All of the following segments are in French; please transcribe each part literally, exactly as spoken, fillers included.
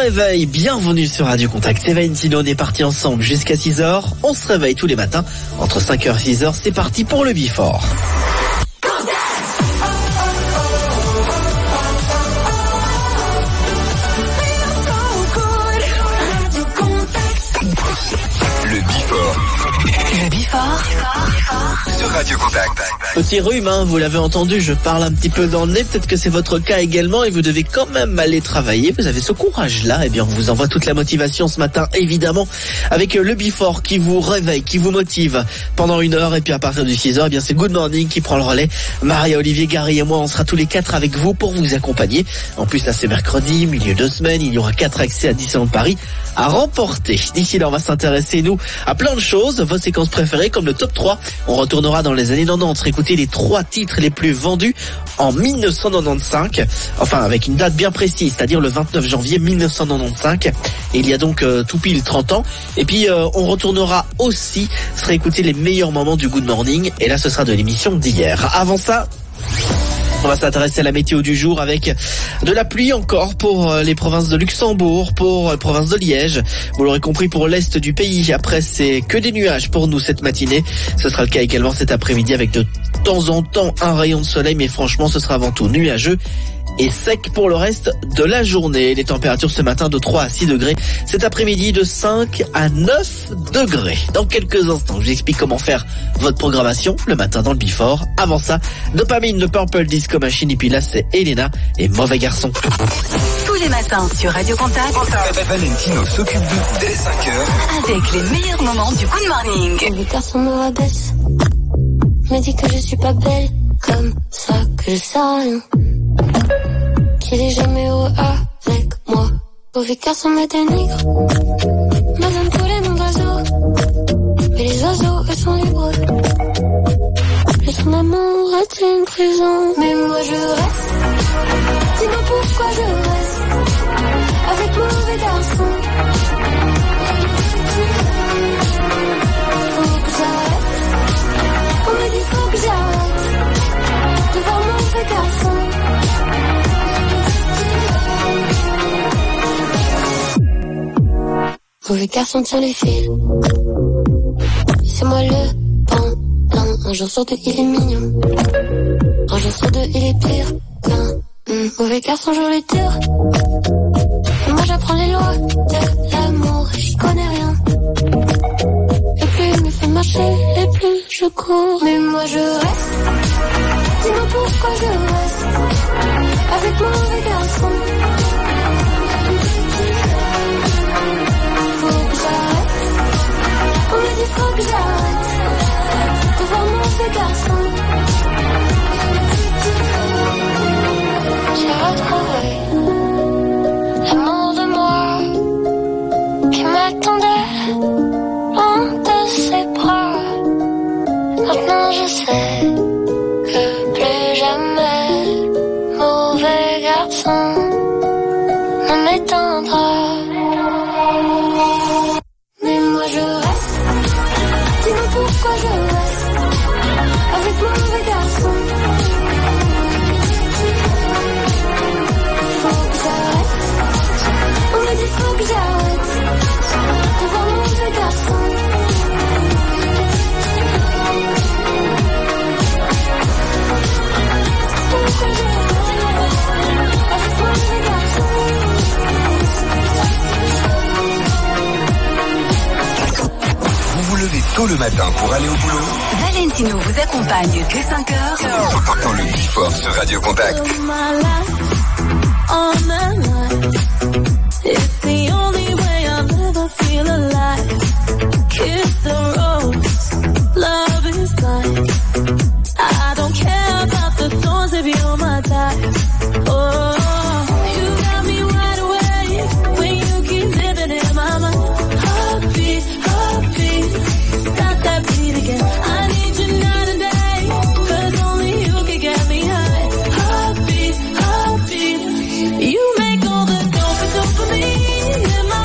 réveil, bienvenue sur Radio Contact. C'est Valentino, on est parti ensemble jusqu'à six heures. On se réveille tous les matins entre cinq heures et six heures. C'est parti pour le Before. Le Before. Le Before. Sur Radio Contact. Petit rhume, hein, vous l'avez entendu, je parle un petit peu dans le nez, peut-être que c'est votre cas également et vous devez quand même aller travailler. Vous avez ce courage-là, eh bien on vous envoie toute la motivation ce matin, évidemment, avec le Before qui vous réveille, qui vous motive pendant une heure et puis à partir de six heures, eh bien c'est Good Morning qui prend le relais. Maria, Olivier, Gary et moi, on sera tous les quatre avec vous pour vous accompagner. En plus là c'est mercredi, milieu de semaine, il y aura quatre accès à Disneyland Paris à remporter. D'ici là on va s'intéresser nous à plein de choses, vos séquences préférées comme le top trois. On retournera dans les années quatre-vingt-dix, écouter les trois titres les plus vendus en mille neuf cent quatre-vingt-quinze, enfin avec une date bien précise, c'est-à-dire le vingt-neuf janvier mille neuf cent quatre-vingt-quinze. Et il y a donc euh, tout pile trente ans. Et puis euh, on retournera aussi se réécouter les meilleurs moments du Good Morning. Et là ce sera de l'émission d'hier. Avant ça, on va s'intéresser à la météo du jour avec de la pluie encore pour les provinces de Luxembourg, pour la province de Liège. Vous l'aurez compris, pour l'est du pays. Après, c'est que des nuages pour nous cette matinée. Ce sera le cas également cet après-midi avec de temps en temps un rayon de soleil. Mais franchement, ce sera avant tout nuageux et sec pour le reste de la journée. Les températures ce matin de trois à six degrés. Cet après-midi de cinq à neuf degrés. Dans quelques instants, je vous explique comment faire votre programmation le matin dans le Before. Avant ça, Dopamine, le Purple Disco Machine. Et puis là, c'est Elena et Mauvais Garçon. Tous les matins sur Radio Contact. Valentino s'occupe de vous dès cinq heures. Avec les meilleurs moments du Good Morning. Les garçons me rabaissent, me dit que je suis pas belle, comme ça que je sais rien, qu'il est jamais heureux avec moi. Mauvais garçon me dénigre, me donne tous les noms d'oiseaux, mais les oiseaux eux sont libres. Et son amour est une prison, mais moi je reste. Dis-moi pourquoi je reste avec mauvais garçon. Faut que j'arrête, on me dit faut que j'arrête de voir mauvais garçon. Mauvais garçon tient les fils, c'est moi le pan. Un jour sur deux, il est mignon. Un jour sur deux, il est pire qu'un mmh. mauvais garçon, joue les durs. Et moi, j'apprends les lois de l'amour. J'y connais rien. Et plus il me fait marcher, et plus je cours. Mais moi, je reste. Dis-moi pourquoi je reste avec mon mauvais garçon. Faut que j'arrête. On me dit faut que j'arrête de voir mauvais garçon. J'ai retrouvé l'amour de moi qui m'attendait loin de ses bras. Maintenant je sais que plus jamais mauvais garçon ne m'étendra. Mais moi je reste. Dis-moi pourquoi je reste avec mon mauvais garçon. Faut que j'arrête, on me dit faut que j'arrête de voir mon mauvais garçon. Pourquoi je reste avec mon mauvais garçon. Vous vous levez tôt le matin pour aller au boulot. Valentino vous accompagne dès cinq heures. Dans le Before sur Radio Contact. You make all the dopamine in my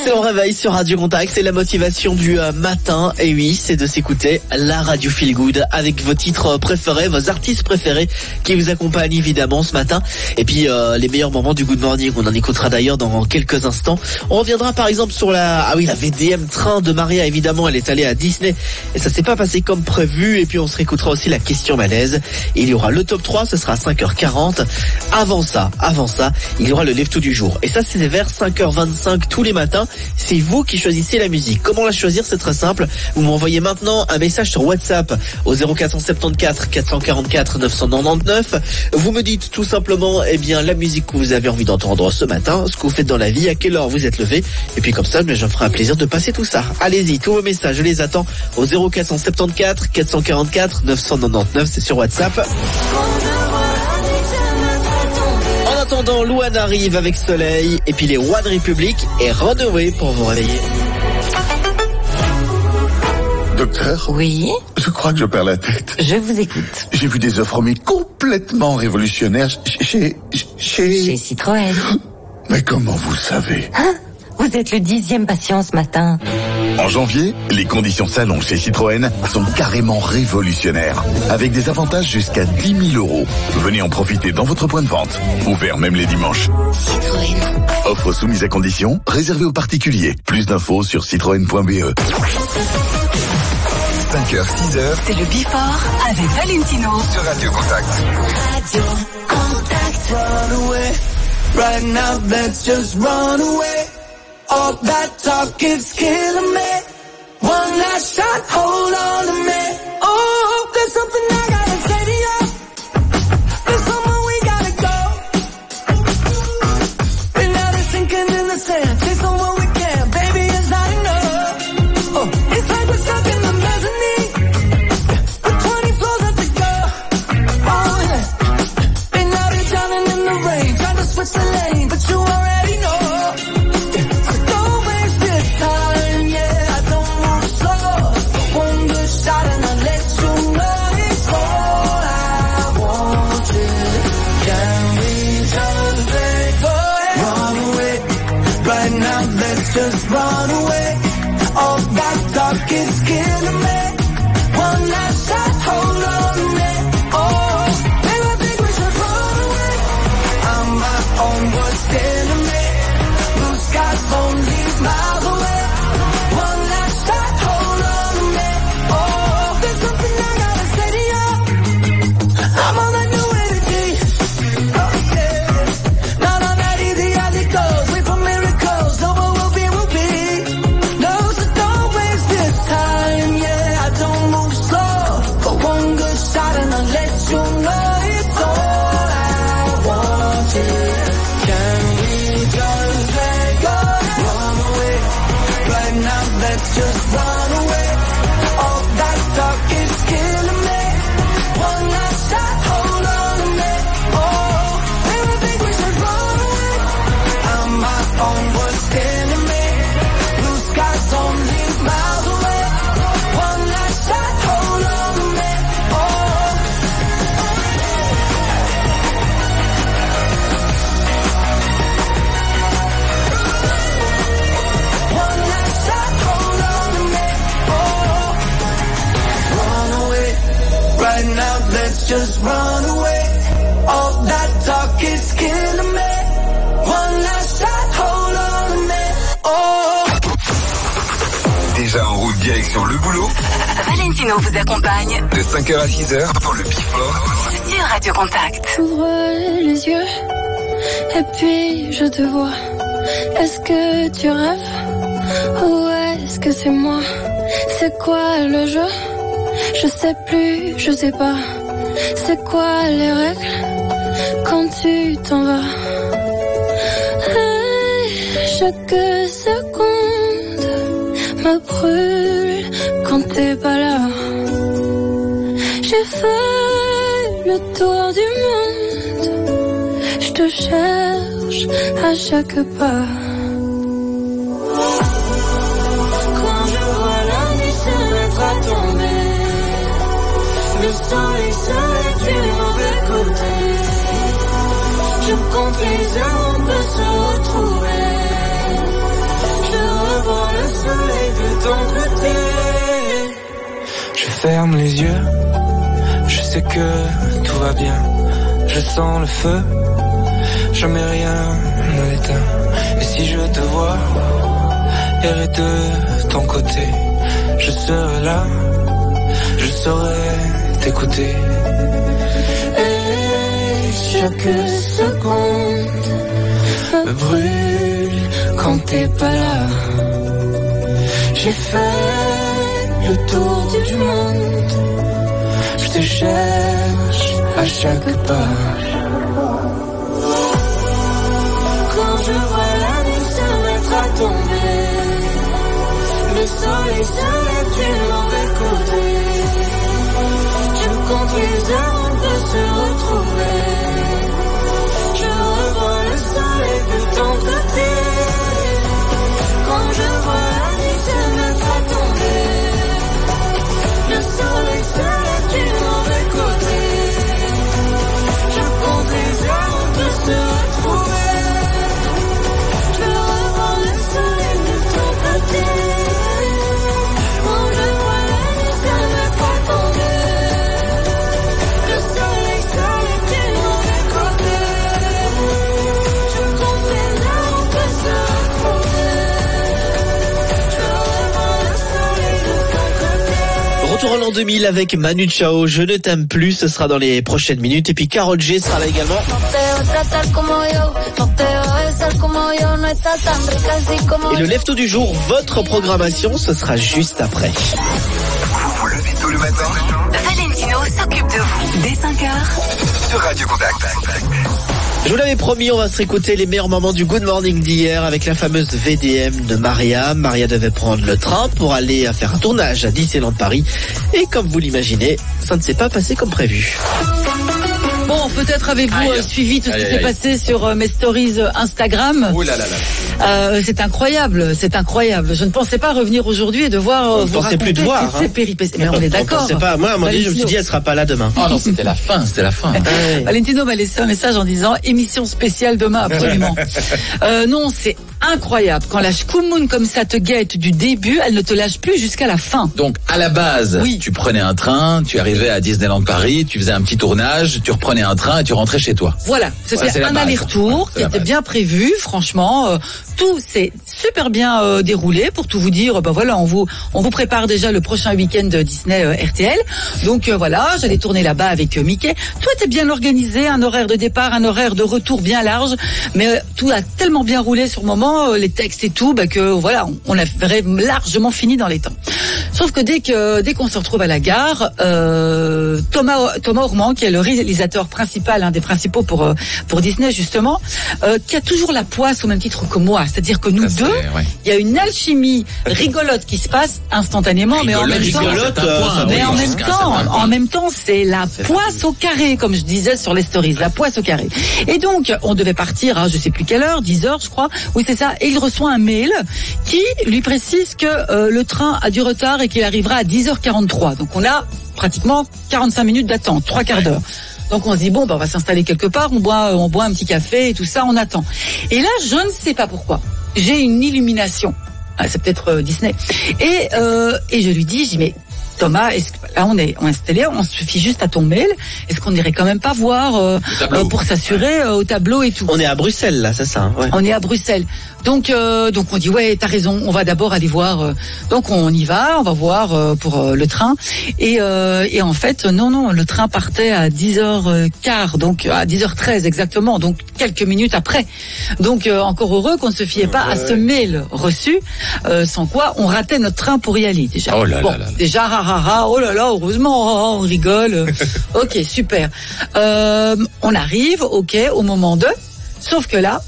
Excellent réveil sur Radio Contact, c'est la motivation du euh, matin, et oui, c'est de s'écouter la radio Feel Good avec vos titres préférés, vos artistes préférés qui vous accompagnent évidemment ce matin, et puis euh, les meilleurs moments du Good Morning, on en écoutera d'ailleurs dans quelques instants. On reviendra par exemple sur la, ah oui, la V D M train de Maria, évidemment, elle est allée à Disney et ça s'est pas passé comme prévu, et puis on se réécoutera aussi la question malaise, et il y aura le top trois, ce sera à cinq heures quarante. Avant ça, avant ça, il y aura le lève-tout du jour, et ça c'est vers cinq heures vingt-cinq tous les matins. C'est vous qui choisissez la musique. Comment la choisir? C'est très simple. Vous m'envoyez maintenant un message sur WhatsApp au zéro quatre cent soixante-quatorze quatre cent quarante-quatre neuf cent quatre-vingt-dix-neuf. Vous me dites tout simplement, eh bien, la musique que vous avez envie d'entendre ce matin, ce que vous faites dans la vie, à quelle heure vous êtes levé. Et puis comme ça, mais je me ferai un plaisir de passer tout ça. Allez-y, tous vos messages, je les attends au zéro quatre cent soixante-quatorze quatre cent quarante-quatre neuf cent quatre-vingt-dix-neuf. C'est sur WhatsApp. En attendant, Louane arrive avec Soleil, et puis les One Republic et Runaway pour vous réveiller. Docteur? Oui? Je crois que je perds la tête. Je vous écoute. J'ai vu des offres mais complètement révolutionnaires chez... Chez... Chez Citroën. Mais comment vous savez? Hein? Vous êtes le dixième patient ce matin. En janvier, les conditions salon chez Citroën sont carrément révolutionnaires, avec des avantages jusqu'à dix mille euros. Venez en profiter dans votre point de vente, ouvert même les dimanches. Citroën. Offre soumise à conditions, réservée aux particuliers. Plus d'infos sur citroën point b e. cinq heures, six heures. C'est le Before avec Valentino. Sur Radio Contact. Radio Contact. Run away, right now let's just run away. All that talk is killing me. One last shot, hold on to me. Oh, there's something I gotta say to you. There's somewhere we gotta go. And now they're sinking in the sand. Say somewhere we can, baby, it's not enough. Oh, it's like we're stuck in the mezzanine with twenty floors up to go. Oh, yeah. And now they're drowning in the rain, trying to switch the lane, but you already know. Just run away. All that talk is killing me. One last shot, hold on to me. Oh, maybe I think we should run away. I'm my own worst enemy. Blue skies only miles away. One last shot, hold on to me. Oh, there's something I gotta say to you. I'm on that new energy. Oh yeah, not on that easy as it goes. Wait for miracles. No more. Just run away. All that talk is killing me. One last shot, hold on to me. Oh, maybe I think we should run away. I'm my own worst enemy. Blue skies only miles away. One last shot, hold on to me. Oh. One last shot, hold on. Right now, let's just run away. All that talk is killing me. One last shot, hold on to me. Oh. Déjà en route direction le boulot. Valentino vous accompagne De cinq heures à six heures pour le Before. sur Radio Contact. J'ouvre les yeux et puis je te vois. Est-ce que tu rêves ou est-ce que c'est moi? C'est quoi le jeu? Je sais plus, je sais pas. C'est quoi les règles quand tu t'en vas? Hey, chaque seconde me brûle quand t'es pas là. J'ai fait le tour du monde. Je te cherche à chaque pas. Quand je vois la nuit se mettre à tomber, le soleil se lève du mauvais côté. Je compte les heures, on peut se retrouver. Je ferme les yeux, je sais que tout va bien. Je sens le feu, jamais rien ne l'éteint. Et si je te vois errer de ton côté, je serai là, je saurai t'écouter. Et chaque seconde me brûle quand t'es pas là. J'ai fait le tour du monde, je te cherche à chaque pas. Quand je vois la nuit se mettre à tomber, le soleil se lève du mauvais côté. Je compte les heures, on peut se retrouver. Je revois le soleil de ton côté. Quand je vois la nuit se mettre à tomber, le soleil se lève du mauvais côté. Je compte les heures, on peut se retrouver. Je revois le soleil de ton côté. Quand je vois la nuit se mettre à tomber, le soleil se lève du mauvais côté. Je compte les heures, on peut se retrouver. Je revois le soleil de ton côté. Retour en l'an deux mille avec Manu Chao, Je ne t'aime plus, ce sera dans les prochaines minutes. Et puis Karol G sera là également. Et le lève-tôt du jour, votre programmation, ce sera juste après. Vous vous levez tôt le matin Valentino s'occupe de vous dès cinq heures. sur Radio Contact. Je vous l'avais promis, on va se réécouter les meilleurs moments du Good Morning d'hier avec la fameuse V D M de Maria. Maria devait prendre le train pour aller faire un tournage à Disneyland Paris. Et comme vous l'imaginez, ça ne s'est pas passé comme prévu. Bon, peut-être avez-vous euh, suivi tout ce qui s'est passé sur euh, mes stories euh, Instagram. Ouh là là là. Euh, c'est incroyable, c'est incroyable. Je ne pensais pas revenir aujourd'hui et devoir euh, On ne vous pensait raconter plus de voir, toutes hein. ces péripéties. Mais on est d'accord. On pensait pas. Moi, à un moment donné, je me suis dit, elle sera pas là demain. Oh non, c'était la fin, c'était la fin. Ouais. Valentino m'a laissé un message en disant émission spéciale demain absolument. euh, non, c'est incroyable. Quand la Shkumun comme ça te guette du début, elle ne te lâche plus jusqu'à la fin. Donc, à la base, Oui. tu prenais un train, tu arrivais à Disneyland Paris, tu faisais un petit tournage, tu reprenais un train et tu rentrais chez toi. Voilà, c'était Ouais, c'est la un base. aller-retour Ouais, c'est qui la était base. bien prévu. Franchement, euh, tout s'est super bien euh, déroulé. Pour tout vous dire, ben voilà, on vous on vous prépare déjà le prochain week-end de Disney euh, R T L. Donc euh, voilà, j'allais tourner là-bas avec euh, Mickey. Tout était bien organisé, un horaire de départ, un horaire de retour bien large. Mais euh, tout a tellement bien roulé sur le moment, euh, les textes et tout, ben que voilà, on, on a vraiment largement fini dans les temps. Sauf que dès que dès qu'on se retrouve à la gare, euh, Thomas Thomas Ormand, qui est le réalisateur principal, un des principaux pour euh, pour Disney justement, euh, qui a toujours la poisse au même titre que moi, c'est-à-dire que nous Ça, c'est- deux, ouais. il y a une alchimie rigolote qui se passe instantanément, mais en même temps, rigolote, euh, ça mais oui, en même jusqu'à un temps, certain point. en même temps, c'est la poisse au carré, comme je disais sur les stories, la poisse au carré. Et donc, on devait partir à je sais plus quelle heure, dix heures, je crois. Oui, c'est ça. Et il reçoit un mail qui lui précise que euh, le train a du retard et qu'il arrivera à dix heures quarante-trois. Donc, on a pratiquement quarante-cinq minutes d'attente, trois quarts d'heure. Donc on se dit bon, ben, on va s'installer quelque part, on boit, on boit un petit café et tout ça, on attend. Et là, je ne sais pas pourquoi, j'ai une illumination. Ah, c'est peut-être euh, Disney. Et euh, et je lui dis, je dis mais Thomas, est-ce que, là on est, on est installé, on se suffit juste à ton mail. Est-ce qu'on irait quand même pas voir euh, tableau. euh, pour s'assurer euh, au tableau et tout. On est à Bruxelles, là, c'est ça, hein, ouais. On est à Bruxelles. Donc, euh, donc on dit ouais, t'as raison. On va d'abord aller voir. euh, donc on y va, on va voir euh, pour euh, le train. Et, euh, et en fait, non, non, le train partait à dix heures quinze, donc à dix heures treize exactement. Donc quelques minutes après. Donc euh, encore heureux qu'on ne se fiait pas à ce mail reçu, euh, sans quoi on ratait notre train pour y aller déjà. Oh là bon, là là là. déjà, ha, ha, ha, oh là là, heureusement, oh, on rigole. Ok, super. Euh, on arrive, ok, au moment de. Sauf que là,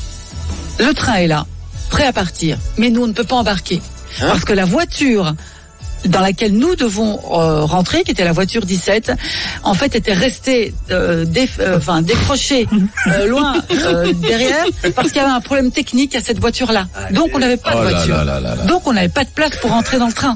le train est là, prêt à partir. Mais nous, on ne peut pas embarquer. Hein Parce que la voiture dans laquelle nous devons euh, rentrer, qui était la voiture dix-sept, en fait, était restée euh, déf- euh, enfin, décrochée euh, loin euh, derrière, parce qu'il y avait un problème technique à cette voiture-là. Donc, on n'avait pas Oh de là voiture. là là là là. Donc, on n'avait pas de place pour entrer dans le train.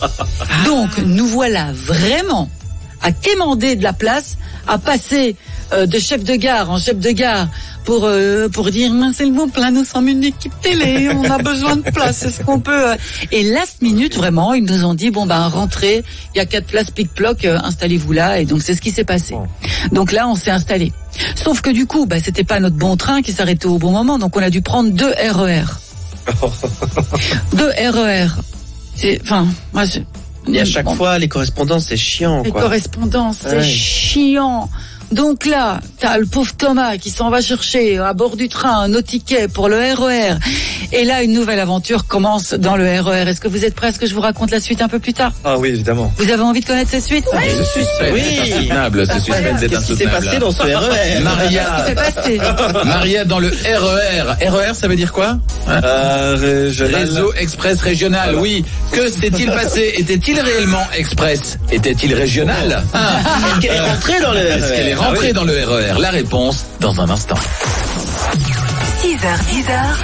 Donc, nous voilà vraiment à quémander de la place, à passer euh, de chef de gare en chef de gare pour euh, pour dire s'il vous plaît, nous sommes une équipe télé, on a besoin de place, est-ce qu'on peut euh... Et last minute vraiment, ils nous ont dit bon ben rentrez, il y a quatre places pic-ploc, euh, installez-vous là, et donc c'est ce qui s'est passé. Donc là on s'est installé. Sauf que du coup, bah c'était pas notre bon train qui s'arrêtait au bon moment, donc on a dû prendre deux R E R. deux R E R. C'est, enfin, moi je. Et à chaque bon. fois, les correspondances, c'est chiant, Les quoi. correspondances, c'est Ouais. chiant. Donc là, t'as le pauvre Thomas qui s'en va chercher à bord du train nos tickets pour le R E R. Et là, une nouvelle aventure commence dans le R E R. Est-ce que vous êtes prêts à ce que je vous raconte la suite un peu plus tard? Ah oui, évidemment. Vous avez envie de connaître cette suite? Ce suspense Oui. est insoutenable, ce suspense est Qu'est-ce qui s'est insoutenable. passé dans ce R E R? Maria, Qu'est-ce qui s'est passé? Maria dans le R E R. R E R, ça veut dire quoi? Euh, régional. Réseau Express Régional, oui. Que s'est-il passé? Était-il réellement express? Était-il régional? Ah. Est-ce qu'elle est rentrée dans le R E R? Est-ce qu'elle est rentrée dans le R E R? La réponse dans un instant. six heures, dix heures.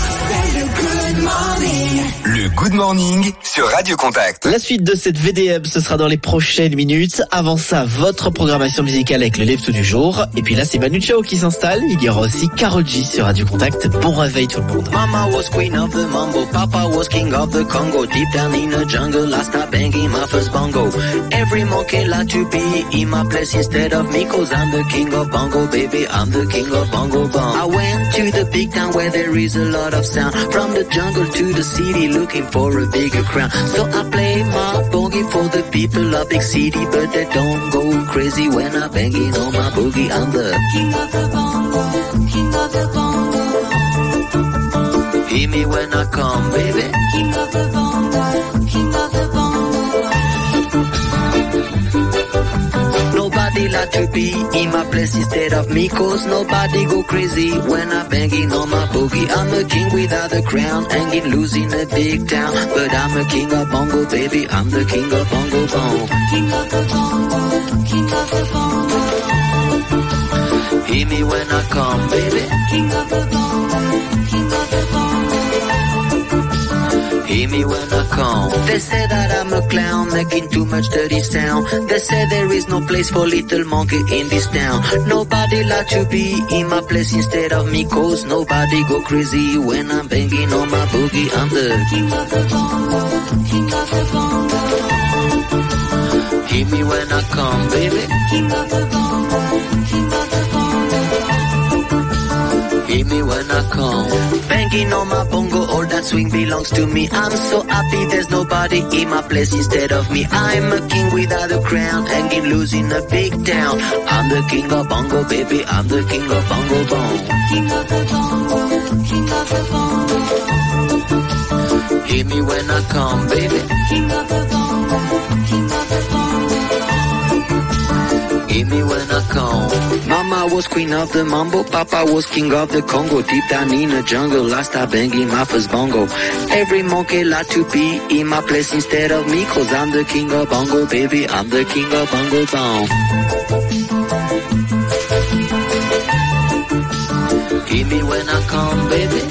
Le Good Morning sur Radio Contact. La suite de cette V D M, ce sera dans les prochaines minutes. Avant ça, votre programmation musicale avec le Live du jour. Et puis là, c'est Manu Chao qui s'installe. Il y aura aussi Karol G sur Radio Contact. Bon réveil tout le monde. Mama was queen of the mambo, Papa was king of the Congo. Deep down in the jungle, I start banging my first bongo. Every monkey like to be in my place instead of me, cause I'm the king of bongo, baby, I'm the king of bongo bong. I went to the big town where there is a lot of sound. From the jungle to the city, looking for a bigger crown. So I play my boogie for the people of big city, but they don't go crazy when I'm banging on my boogie. I'm the king of the bongo, king of the bongo. Hear me when I come, baby. King of the bongo, king of the bongo. Nobody like to be in my place instead of me, cause nobody go crazy when I'm banging on my boogie. I'm a king without a crown, hanging loose in a big town, but I'm a king of bongo, baby, I'm the king of bongo bong. King of the bongo, king of the bongo. Hear me when I come, baby. King of the bongo, king of the bongo. Hear me when I come. They say that I'm a clown, making too much dirty sound. They say there is no place for little monkey in this town. Nobody like to be in my place instead of me, cause nobody go crazy when I'm banging on my boogie. I'm the king of the bongo, king of the bongo. Hear me when I come, baby. King of the bongo, king of the bongo. Hear me when I come. Banging on my bongo, all that swing belongs to me. I'm so happy there's nobody in my place instead of me. I'm a king without a crown, hanging loose in a big town. I'm the king of bongo, baby, I'm the king of bongo bong. King of the bongo, king of the bongo. Hear me when I come, baby. King of the bongo, king of the bongo. Hear me when I come. Mama was queen of the mambo, Papa was king of the Congo. Deep down in the jungle, I start banging my first bongo. Every monkey like to be in my place instead of me, cause I'm the king of bongo, baby, I'm the king of bongo bong. Hear me when I come, baby.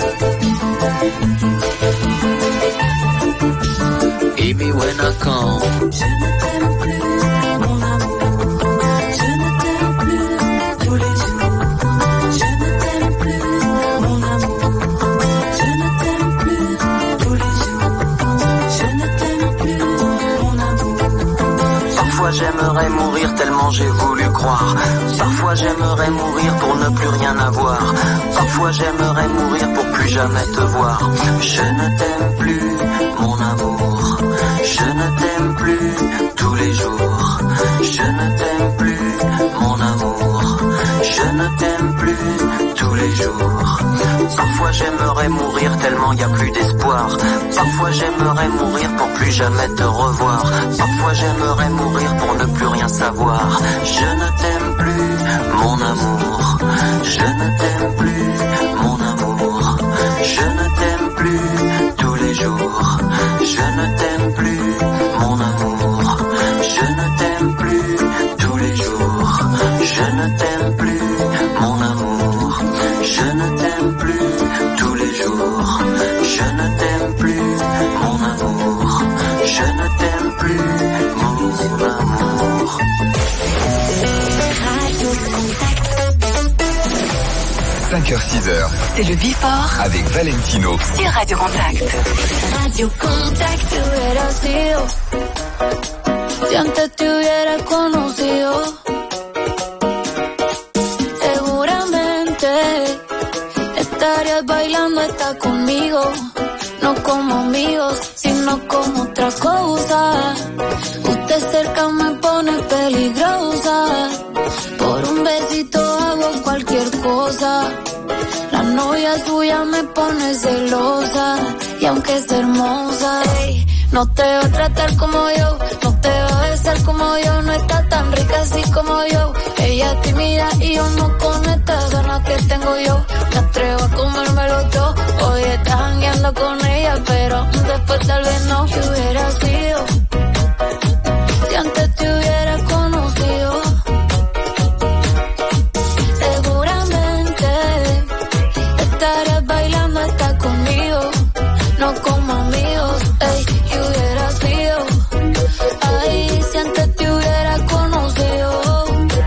Hear me when I come. Je ne t'aime plus, mon amour. Je ne t'aime plus tous les jours. Je ne t'aime plus, mon amour. Je ne t'aime plus tous les jours. Je ne t'aime plus, mon amour. Parfois j'aimerais mourir tellement j'ai voulu croire. Parfois j'aimerais mourir pour ne plus rien avoir. Parfois j'aimerais mourir pour plus jamais te voir. Je ne t'aime plus, mon amour. Je ne t'aime plus tous les jours. Je ne t'aime plus, mon amour. Je ne t'aime plus tous les jours. Parfois j'aimerais mourir tellement y a plus d'espoir. Parfois j'aimerais mourir pour plus jamais te revoir. Parfois j'aimerais mourir pour ne plus rien savoir. Je ne t'aime plus, mon amour. Je ne t'aime plus, mon amour. Je ne t'aime plus tous les jours. Je ne t'aime plus, mon amour. Je ne t'aime plus tous les jours. Je ne t'aime plus, mon amour. Je ne t'aime plus tous les jours. Je ne t'aime plus, mon amour. Je ne t'aime plus, mon amour. Radio Contact. cinq heures six heures. C'est le Before Avec Valentino. sur Radio Contact. Radio Contact, te hubiera sido. Si antes te hubiera conocido, seguramente estarías bailando esta conmigo. No como amigos, sino como otra cosa. Usted cerca me pone peligrosa. Por un besito hago cualquier cosa. La novia suya me pone celosa. Y aunque es hermosa, ey, no te va a tratar como yo, no te va a besar como yo, no está tan rica así como yo. Ella es tímida y yo no con estas ganas que tengo yo. Me atrevo a comérmelo todo. Hoy estás jangueando con ella, pero después tal vez no. Que hubiera sido si antes te hubiera conocido. Seguramente estarías bailando hasta conmigo. No como amigos, ey, que hubiera sido. Ay, si antes te hubiera conocido.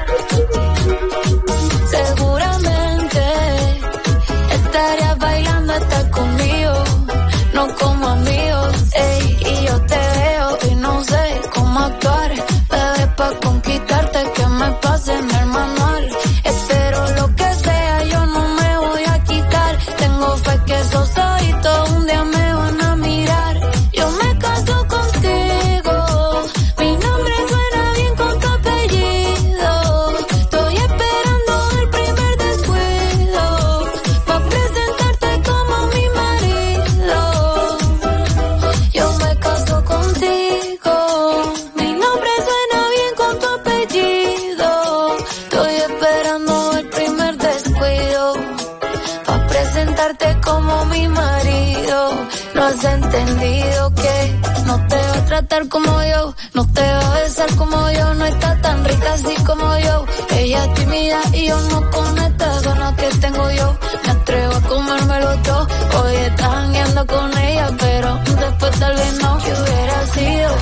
Seguramente estarías bailando hasta conmigo. No como amigos, ey, y yo te veo y no sé cómo actuar. Bebé, pa' conquistarte que me pase en el manual. Espero lo que sea, yo no me voy a quitar. Tengo fe que esos ojitos un día me van a mirar. Yo me caso contigo, mi nombre suena bien con tu apellido. Estoy esperando el primer descuido pa' presentarte como mi marido. Yo me caso contigo, mi nombre suena bien con tu apellido. Estoy esperando el primer descuido pa' presentarte como mi marido. No has entendido que no te va a tratar como yo, no te va a besar como yo, no está tan rica así como yo. Ella es tímida y yo no con estas ganas que tengo yo. Me atrevo a comérmelo todo. Hoy estás jangueando con ella, pero después tal vez no. Que hubiera sido.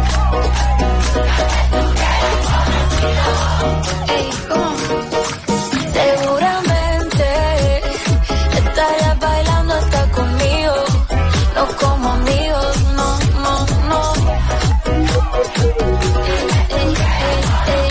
Ey, ¿cómo? Seguramente estarías bailando hasta conmigo. No como amigos, no, no, no. Ey, ey, ey,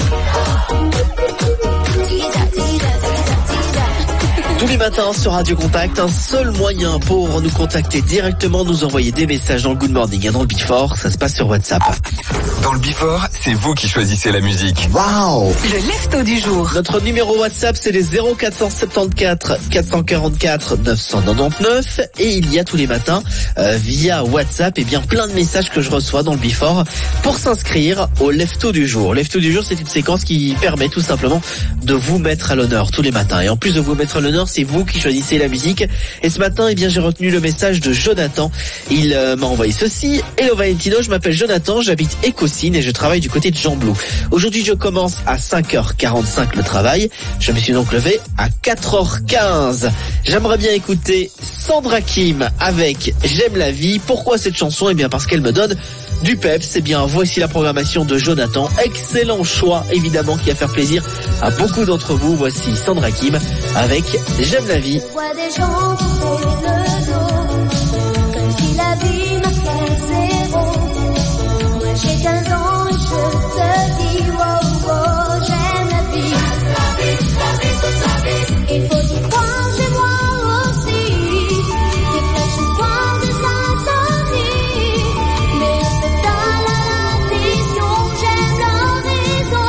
ey. Tira, tira, tira, tira. Tous les matins sur Radio Contact, un seul moyen pour nous contacter directement, nous envoyer des messages dans le Good Morning et dans le Before, ça se passe sur WhatsApp. Dans le Before, c'est vous qui choisissez la musique. Waouh! Le lefto du jour. Notre numéro WhatsApp, c'est les zéro quatre cent soixante-quatorze quatre cent quarante-quatre neuf cent quatre-vingt-dix-neuf et il y a tous les matins euh, via WhatsApp et bien plein de messages que je reçois dans le Before pour s'inscrire au lefto du jour. Lefto du jour, c'est une séquence qui permet tout simplement de vous mettre à l'honneur tous les matins. Et en plus de vous mettre à l'honneur, c'est vous qui choisissez la musique. Et ce matin, eh bien, j'ai retenu le message de Jonathan. Il euh, m'a envoyé ceci. Hello Valentino, je m'appelle Jonathan, j'habite Écosine et je travaille du côté de Jean-Blou. Aujourd'hui, je commence à cinq heures quarante-cinq le travail. Je me suis donc levé à quatre heures quinze. J'aimerais bien écouter Sandra Kim avec J'aime la vie. Pourquoi cette chanson? Eh bien, parce qu'elle me donne du peps. Eh bien, voici la programmation de Jonathan. Excellent choix, évidemment, qui va faire plaisir à beaucoup d'entre vous. Voici Sandra Kim avec J'aime la vie. Je vois des gens tourner le dos, comme si la vie marquait zéro. Moi j'ai quinze ans et je te dis, wow, wow, j'aime la vie. La vie, la vie, toute la vie. Il faut y croire chez moi aussi. Des flashs espoirs, des insomnies. Mais c'est à la vision, j'aime l'horizon.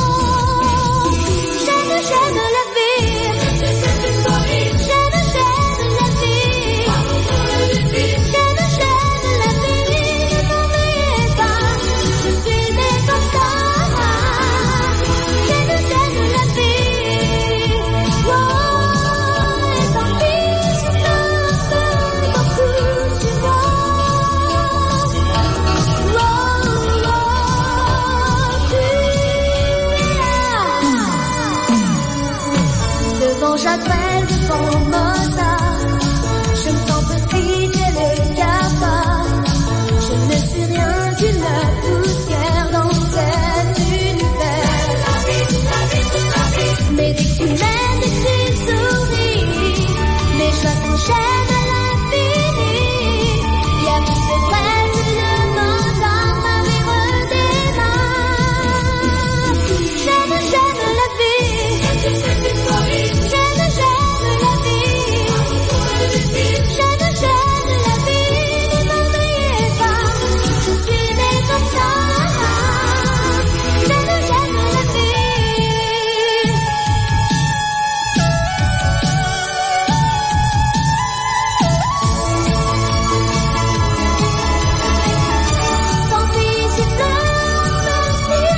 J'aime, j'aime la vie. J'aime, j'aime la vie. J'aime, j'aime la vie. Ne m'ennuie pas, je suis née comme ça. J'aime, j'aime la vie. Wow, et tant pis si ça fait beaucoup sur moi. Wow, wow, tu es là. Devant Jacques Brel, devant Mozart, je me sens petite et le cafard. Je ne suis rien qu'une poussière dans cet univers. Mais dès que tu m'aimes, dès que tu souris, j'aime l'infini. Y a plus de presse de m'entendre ma rire des mains. J'aime, j'aime la vie. J'aime, j'aime la vie. J'aime, j'aime la vie. Ne m'ennuyez pas, je suis née comme ça. J'aime, j'aime la vie. Tant pis si pleure, même si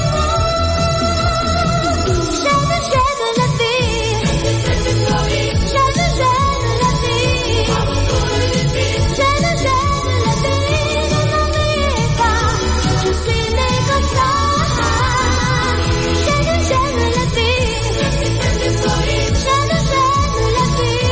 non. J'aime, j'aime la vie. J'aime, j'aime la vie. J'aime, j'aime la vie. Ne m'ennuyez pas, je suis née comme ça. J'aime, j'aime la vie. J'aime, j'aime la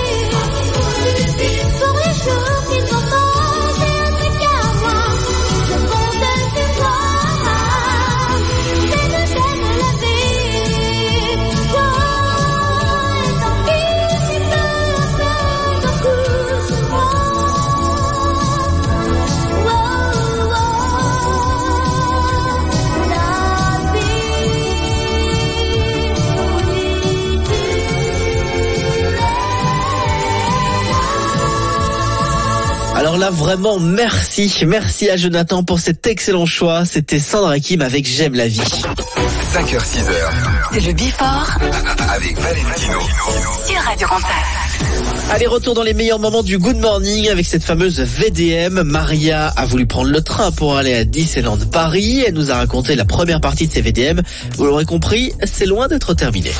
vie. Pour les jours qui commencent et un truc à moi, je compte sur toi. J'aime, j'aime la vie. Oh, et tant pis si pleure, pleure beaucoup sur moi. Oh, oh, la vie, oui, tu Alors là, vraiment, merci. Merci à Jonathan pour cet excellent choix. C'était Sandra Kim avec J'aime la vie. cinq heures, six heures. C'est le Before Avec Valentino. sur Radio Contact. Allez, retour dans les meilleurs moments du Good Morning avec cette fameuse V D M. Maria a voulu prendre le train pour aller à Disneyland Paris. Elle nous a raconté la première partie de ces V D M. Vous l'aurez compris, c'est loin d'être terminé.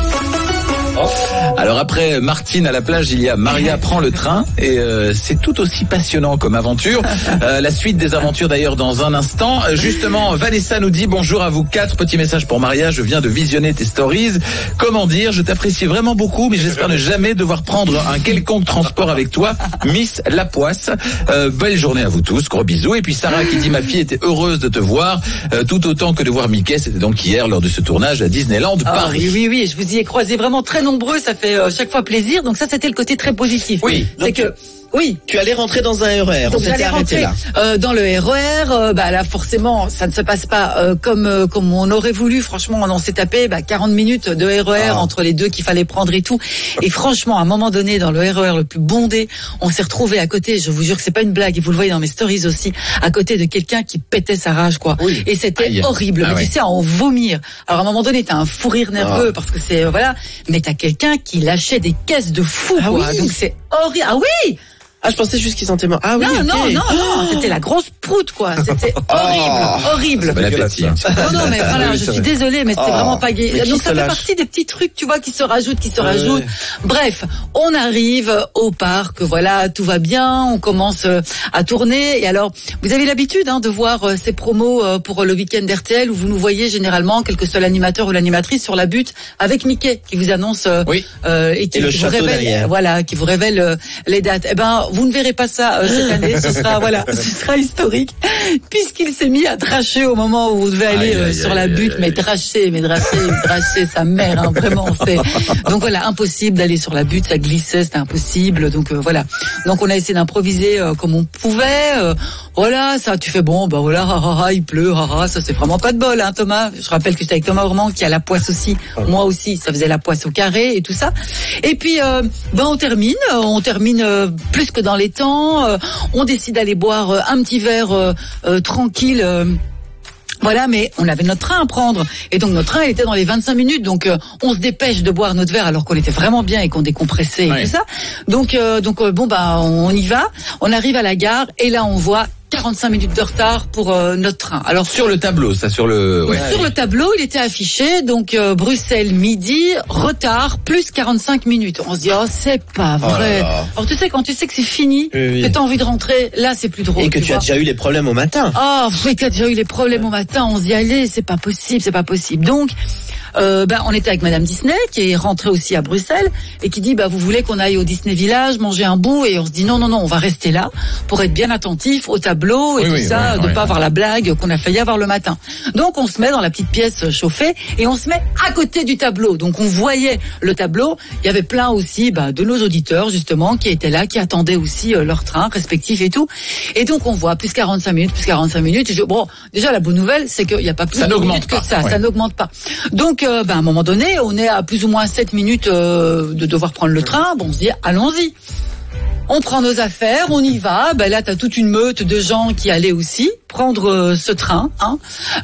Alors après Martine à la plage, il y a Maria prend le train et euh, c'est tout aussi passionnant comme aventure. Euh, la suite des aventures d'ailleurs dans un instant. Euh, Justement, Vanessa nous dit bonjour à vous quatre. Petit message pour Maria, je viens de visionner tes stories. Comment dire, je t'apprécie vraiment beaucoup, mais j'espère ne jamais devoir prendre un quelconque transport avec toi, Miss Lapoisse. Euh, belle journée à vous tous, gros bisous. Et puis Sarah qui dit ma fille était heureuse de te voir, euh, tout autant que de voir Mickey. C'était donc hier lors de ce tournage à Disneyland Ah, Paris. oui, oui, oui, je vous y ai croisé vraiment très nombreux, ça fait euh, chaque fois plaisir. Donc ça, c'était le côté très positif. Oui. C'est que, oui. Tu allais rentrer dans un R E R. On Donc s'était j'allais arrêté rentrer là. euh, dans le R E R. euh, bah là, forcément, ça ne se passe pas euh, comme euh, comme on aurait voulu. Franchement, on s'est tapé bah, quarante minutes de R E R Ah. entre les deux qu'il fallait prendre et tout. Et franchement, à un moment donné, dans le R E R le plus bondé, on s'est retrouvé à côté. Je vous jure que c'est pas une blague. Et vous le voyez dans mes stories aussi, à côté de quelqu'un qui pétait sa rage, quoi. Oui. Et c'était Aïe. horrible. Ah mais ouais. tu sais, à en vomir. Alors à un moment donné, t'as un fou rire nerveux Ah. parce que c'est euh, voilà. Mais t'as quelqu'un qui lâchait des caisses de fou, Ah quoi. oui. Donc c'est horrible. Ah oui. Ah, je pensais juste qu'ils sentaient mort. Ah oui, Non, ok. non, non, non, c'était la grosse proute, quoi. C'était horrible, horrible. Bon appétit. hein. Non, non, mais voilà, Oui, je c'est suis vrai. désolée, mais c'était Oh, vraiment pas gay. mais qui Donc se ça fait lâche partie des petits trucs, tu vois, qui se rajoutent, qui se Ouais. rajoutent. Bref, on arrive au parc, voilà, tout va bien, on commence euh, à tourner. Et alors, vous avez l'habitude hein, de voir euh, ces promos euh, pour le week-end R T L où vous nous voyez généralement, quel que soit l'animateur ou l'animatrice, sur la butte avec Mickey qui vous annonce euh, Oui. euh, et qui, Et le qui vous château révèle, derrière. voilà, qui vous révèle euh, les dates. Eh ben, vous ne verrez pas ça euh, cette année. Ce sera voilà, ce sera historique puisqu'il s'est mis à dracher au moment où vous devez aller Aïe, euh, aïe, sur aïe, la aïe, butte, aïe, mais aïe. dracher, mais dracher, dracher sa mère, hein, vraiment. C'est donc voilà, impossible d'aller sur la butte, ça glissait, c'était impossible. Donc euh, voilà, donc on a essayé d'improviser euh, comme on pouvait. euh, voilà, ça, tu fais bon, bah voilà, ha, ha, ha, il pleut, ha, ha, ça c'est vraiment pas de bol, hein, Thomas. Je rappelle que j'étais avec Thomas Ormand qui a la poisse aussi, moi aussi, ça faisait la poisse au carré et tout ça. Et puis, euh, ben on termine, euh, on termine euh, plus que dans les temps. euh, on décide d'aller boire euh, un petit verre euh, euh, tranquille. euh, Voilà, mais on avait notre train à prendre. Et donc notre train, il était dans les vingt-cinq minutes. Donc euh, on se dépêche de boire notre verre alors qu'on était vraiment bien et qu'on décompressait et Ouais. tout ça. Donc, euh, donc euh, bon, bah on y va. On arrive à la gare et là on voit quarante-cinq minutes de retard pour euh, notre train. Alors Sur le tableau, ça sur le. Ouais. sur le tableau, il était affiché, donc euh, Bruxelles midi, retard, plus quarante-cinq minutes. On se dit, oh, c'est pas Oh là vrai. là. Alors tu sais, quand tu sais que c'est fini, Oui, oui. que t'as envie de rentrer, là c'est plus drôle. Et que tu as vois. déjà eu les problèmes au matin. Oh, oui, t'as déjà eu les problèmes au matin, on se dit, allez, c'est pas possible, c'est pas possible. Donc, euh, ben on était avec Madame Disney qui est rentrée aussi à Bruxelles et qui dit bah vous voulez qu'on aille au Disney Village manger un bout, et on se dit non non non on va rester là pour être bien attentif au tableau et Oui, tout oui, ça, ouais, de ouais. pas avoir la blague qu'on a failli avoir le matin. Donc on se met dans la petite pièce chauffée et on se met à côté du tableau. Donc on voyait le tableau. Il y avait plein aussi bah, de nos auditeurs justement qui étaient là, qui attendaient aussi euh, leur train respectif et tout. Et donc on voit plus quarante-cinq minutes, plus quarante-cinq minutes. Et je, bon, déjà la bonne nouvelle c'est qu'il n'y a pas plus Ça de n'augmente minutes que pas, ça. ouais. Ça n'augmente pas. Donc euh, bah, à un moment donné, on est à plus ou moins sept minutes euh, de devoir prendre le train. Bon, on se dit allons-y. On prend nos affaires, on y va. Ben là, t'as toute une meute de gens qui allaient aussi prendre euh, ce train. Hein.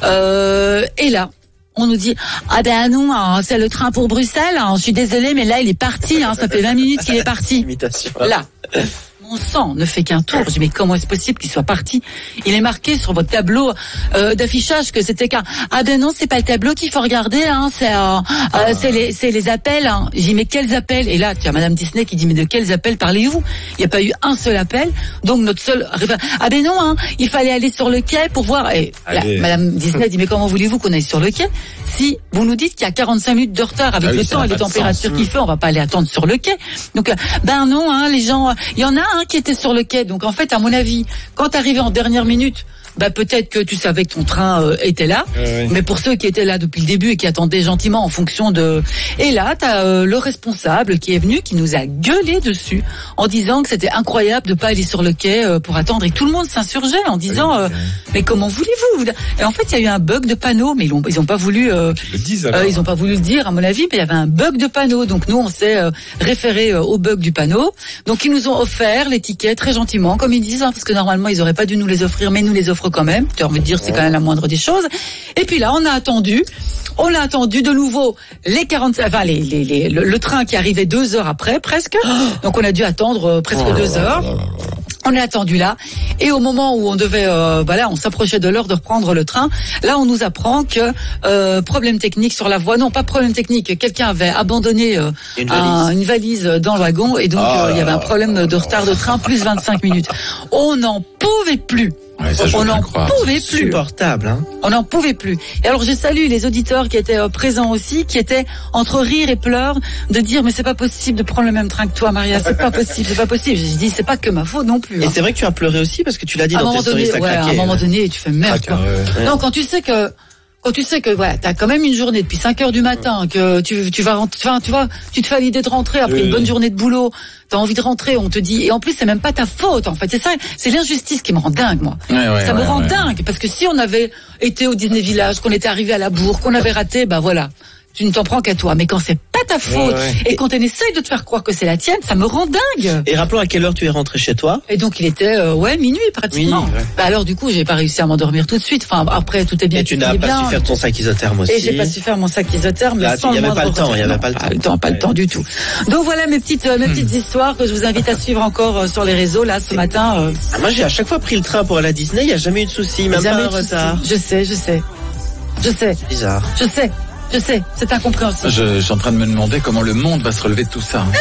Euh, et là, on nous dit ah ben non, hein, c'est le train pour Bruxelles. Hein, je suis désolée, mais là il est parti. Hein, ça fait vingt minutes qu'il est parti. Imitation. Là. Mon sang ne fait qu'un tour. Je dis mais comment est-ce possible qu'il soit parti? Il est marqué sur votre tableau euh, d'affichage que c'était qu'un. Ah ben non, c'est pas le tableau qu'il faut regarder, hein, c'est euh, euh, c'est les c'est les appels. Hein. J'ai dit mais quels appels? Et là tu as Madame Disney qui dit mais de quels appels parlez-vous? Il n'y a pas eu un seul appel. Donc notre seul ah ben non, hein, il fallait aller sur le quai pour voir. Et là, Madame Disney dit mais comment voulez-vous qu'on aille sur le quai si vous nous dites qu'il y a quarante-cinq minutes de retard avec Ah oui, le ça temps n'a et les pas de températures sens. qu'il fait, on va pas aller attendre sur le quai. Donc euh, ben non, hein, les gens, il y en a un qui était sur le quai. Donc en fait, à mon avis, quand tu arrivais en dernière minute, bah peut-être que tu savais que ton train euh, était là, Ouais, ouais. mais pour ceux qui étaient là depuis le début et qui attendaient gentiment en fonction de... Et là, tu as euh, le responsable qui est venu, qui nous a gueulé dessus en disant que c'était incroyable de pas aller sur le quai euh, pour attendre. Et tout le monde s'insurgeait en disant euh, mais comment voulez-vous? Et en fait, il y a eu un bug de panneau, mais ils ont, ils ont pas voulu... Euh, Ils le disent alors. euh, ils ont pas voulu le dire, à mon avis, mais il y avait un bug de panneau. Donc nous, on s'est euh, référé euh, au bug du panneau. Donc ils nous ont offert les tickets très gentiment, comme ils disent, hein, parce que normalement ils auraient pas dû nous les offrir, mais ils nous les offrent quand même. Tu as envie de dire, c'est quand même la moindre des choses. Et puis là, on a attendu. On a attendu de nouveau les quarante, enfin les, les, les le, le train qui arrivait deux heures après, presque. Donc on a dû attendre euh, presque Oh là deux là heures. là là là. On est attendu là, et au moment où on devait, euh, voilà, on s'approchait de l'heure de reprendre le train. Là, on nous apprend que euh, problème technique sur la voie. Non, pas problème technique. Quelqu'un avait abandonné euh, Une un- valise. une valise dans le wagon, et donc Ah euh, il y là avait un là problème de retard de train, plus vingt-cinq minutes. On n'en pouvait plus. Ouais, ça, je on veux bien n'en croire. pouvait plus. Supportable, hein. On n'en pouvait plus. Et alors je salue les auditeurs qui étaient euh, présents aussi, qui étaient entre rire et pleurs, de dire mais c'est pas possible de prendre le même train que toi, Maria, c'est pas possible, c'est pas possible. J'ai dit c'est pas que ma faute non plus. Et hein. c'est vrai que tu as pleuré aussi parce que tu l'as dit À un dans moment tes stories, donné, ça ouais, à un craquait. moment donné, tu fais merde. Craquin, Quoi. ouais. Non, quand tu sais que quand tu sais que voilà, t'as quand même une journée depuis cinq heures du matin, que tu tu vas rentrer, enfin, tu vois, tu te fais l'idée de rentrer après Oui, une bonne oui. journée de boulot, t'as envie de rentrer, on te dit, et en plus c'est même pas ta faute en fait, c'est ça, c'est l'injustice qui me rend dingue moi. Ouais, ouais, ça me ouais, rend ouais. dingue parce que si on avait été au Disney Village, qu'on était arrivé à la bourre, qu'on avait raté, bah voilà. Tu ne t'en prends qu'à toi. Mais quand c'est pas ta faute, Ouais, ouais. et quand on essaye de te faire croire que c'est la tienne, ça me rend dingue. Et rappelons à quelle heure tu es rentré chez toi. Et donc il était euh, ouais minuit pratiquement. Oui, ouais. Bah alors du coup j'ai pas réussi à m'endormir tout de suite. Enfin après tout est bien. Et tu tout n'as est pas bien. su faire ton sac isotherme aussi. Et j'ai pas su faire mon sac isotherme. Là, mais sans il y avait moindre pas le temps, regret. il y avait Non, pas le temps. le temps, pas le temps du tout. Donc voilà mes petites euh, mes petites histoires que je vous invite à suivre encore euh, sur les réseaux là ce matin. Euh, Ah, moi, j'ai à chaque fois pris le train pour aller à Disney, il n'y a jamais eu de souci, même jamais pas un de soucis. retard. Je sais, je sais, je sais, Bizarre. je sais, je sais. C'est incompréhensible. Je, je suis en train de me demander comment le monde va se relever de tout ça. hein.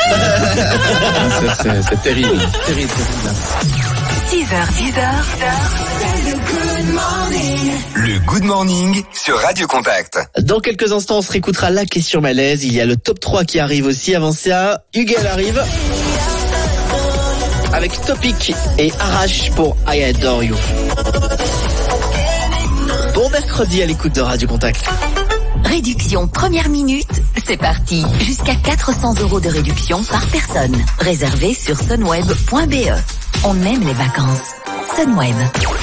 C'est- c'est- C'est terrible. Terrible, terrible. six heures, dix heures. Le Good Morning sur Radio Contact. Dans quelques instants, on se réécoutera la question malaise. Il y a le top trois qui arrive aussi. Avant ça, Huguel arrive. Avec Topic et Arrache pour I Adore You. Bon mercredi à l'écoute de Radio Contact. Réduction première minute, c'est parti. Jusqu'à quatre cents euros de réduction par personne. Réservé sur sunweb point b e. On aime les vacances. Sunweb.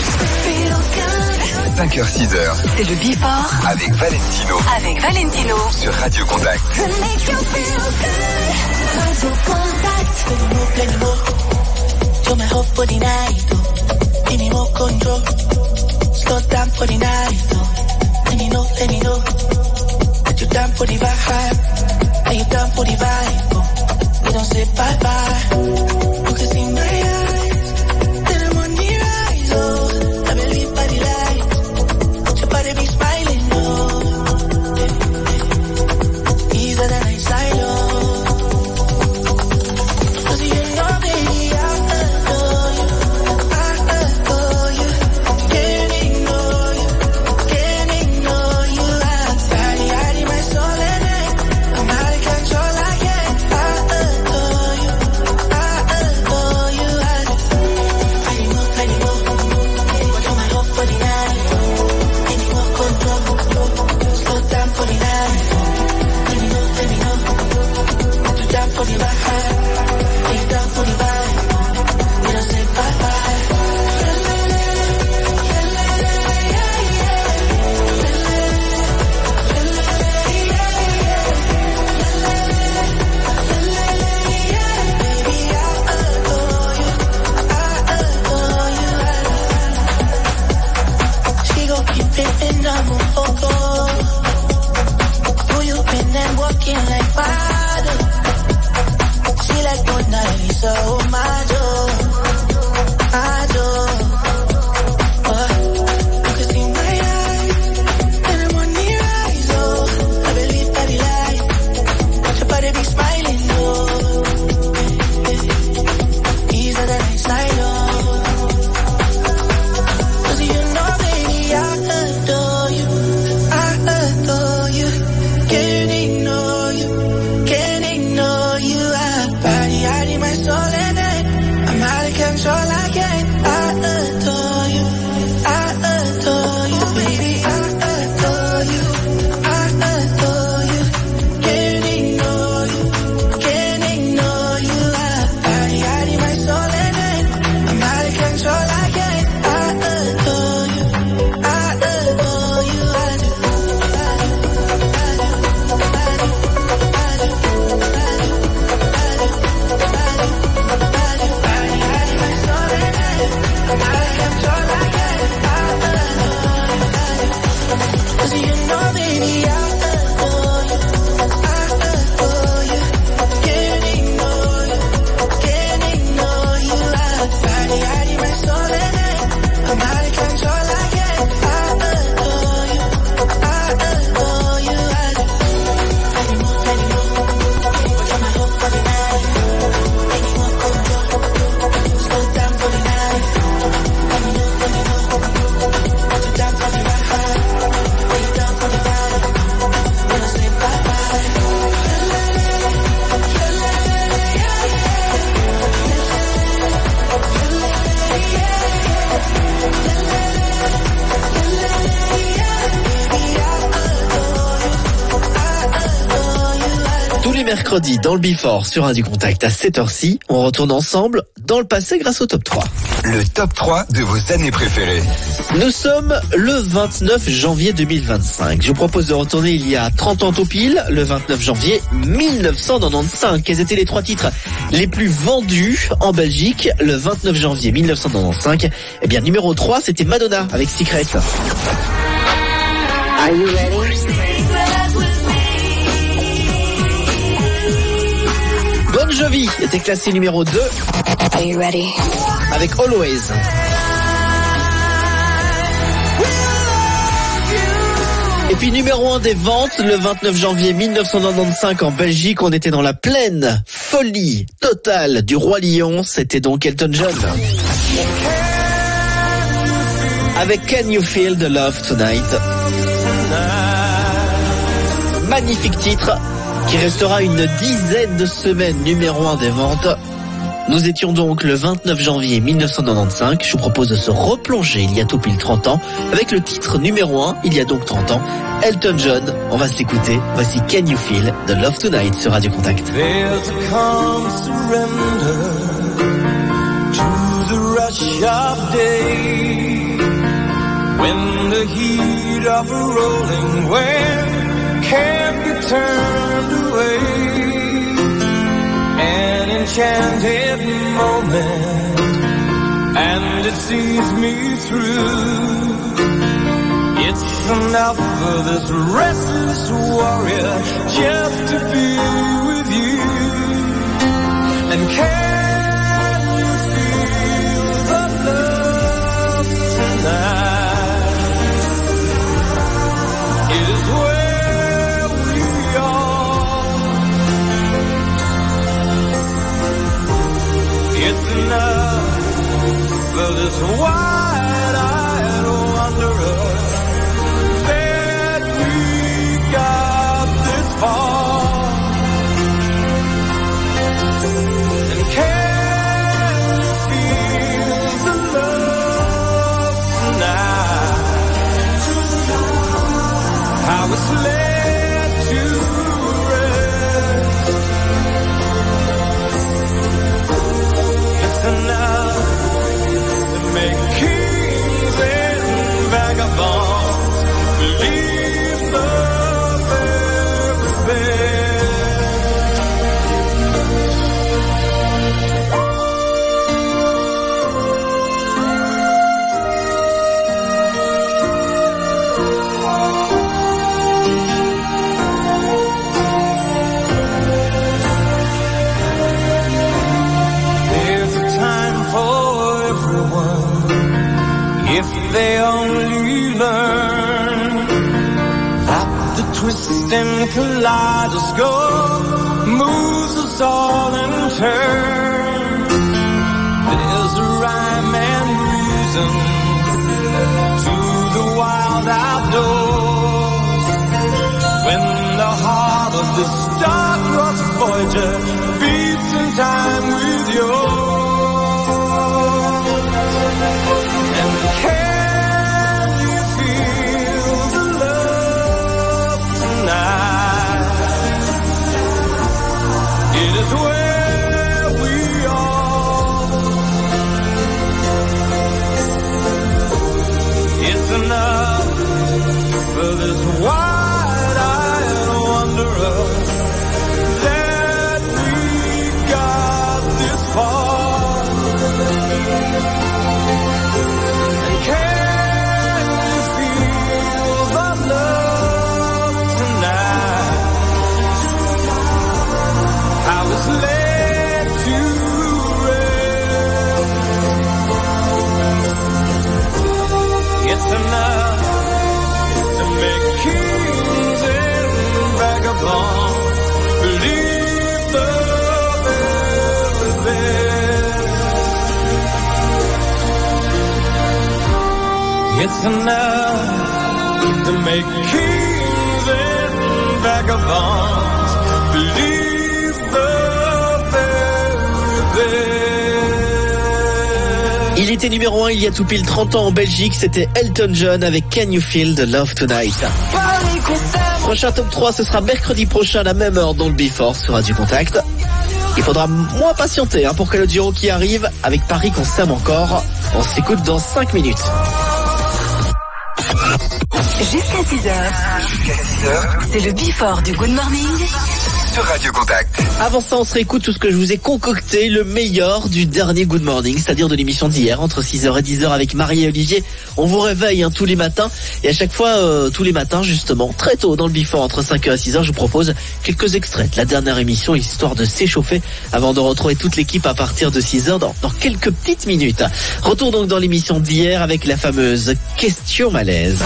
cinq heures six heures C'est le Before avec Valentino avec Valentino. sur Radio Contact. You're my hope for the night, oh. Give me more control. Slow down for the night, oh. Let me know, let me know. Are you down for the vibe? Are you down for the vibe, oh? We don't say bye-bye. You can see my eyes. Till I'm on the rise, oh. I believe by the light. Your body be smiling, oh. Easier than I sign, oh. Cause you know, baby, I adore you. I adore you. Can't ignore you. Can't ignore you. I'm sorry, I need my soul. Mercredi dans le Before sur Radio Contact à cette heure-ci, on retourne ensemble dans le passé grâce au top trois. Le top trois de vos années préférées. Nous sommes le vingt-neuf janvier deux mille vingt-cinq. Je vous propose de retourner il y a trente ans tout pile, le vingt-neuf janvier mille neuf cent quatre-vingt-quinze. Quels étaient les trois titres les plus vendus en Belgique le vingt-neuf janvier mille neuf cent quatre-vingt-quinze? Eh bien, numéro trois, c'était Madonna avec Secret. Are you ready? Bon Jovi était classé numéro deux. Are you ready? Avec Always. Et puis numéro un des ventes, le vingt-neuf janvier mille neuf cent quatre-vingt-quinze en Belgique, on était dans la pleine folie totale du Roi Lion, c'était donc Elton John. Avec Can You Feel the Love Tonight. Magnifique titre qui restera une dizaine de semaines numéro un des ventes. Nous étions donc le vingt-neuf janvier mille neuf cent quatre-vingt-quinze. Je vous propose de se replonger il y a tout pile trente ans avec le titre numéro un, il y a donc trente ans, Elton John. On va s'écouter. Voici Can You Feel the Love Tonight sur Radio Contact. There's a calm surrender to the rush of day, when the heat of a rolling wave can't be turned away. An enchanted moment, and it sees me through. It's enough for this restless warrior just to be with you. And can you feel the love tonight? It is where we are. It's enough for this wide-eyed wanderer that we got this far. And they only learn that the twisting kaleidoscope moves us all in turn. There's a rhyme and reason to the wild outdoors. When the heart of this star-crossed Voyager beats in time with yours. And can you feel the love tonight? It is where we are. It's enough for this wide-eyed wanderer that we got this far. And can you feel the love tonight? I was led to rest. It's enough to make kings and vagabonds believe the very best. It's enough to make kings and vagabonds believe the very best. Il était numéro un il y a tout pile trente ans en Belgique, c'était Elton John avec Can You Feel the Love Tonight. Prochain top trois, ce sera mercredi prochain à la même heure dans le Before sur Radio Contact. Il faudra moins patienter hein, pour que le duo qui arrive avec Paris qu'on s'aime encore. On s'écoute dans cinq minutes. Jusqu'à six heures. Jusqu'à six heures C'est le Before du Good Morning. sur Radio Contact. Avant ça, on se réécoute tout ce que je vous ai concocté, le meilleur du dernier Good Morning, c'est-à-dire de l'émission d'hier, entre six heures et dix heures avec Marie et Olivier. On vous réveille hein, tous les matins, et à chaque fois, euh, tous les matins, justement, très tôt dans le Before, entre cinq heures et six heures, je vous propose quelques extraits de la dernière émission, histoire de s'échauffer, avant de retrouver toute l'équipe à partir de six heures dans, dans quelques petites minutes. Retour donc dans l'émission d'hier avec la fameuse question malaise.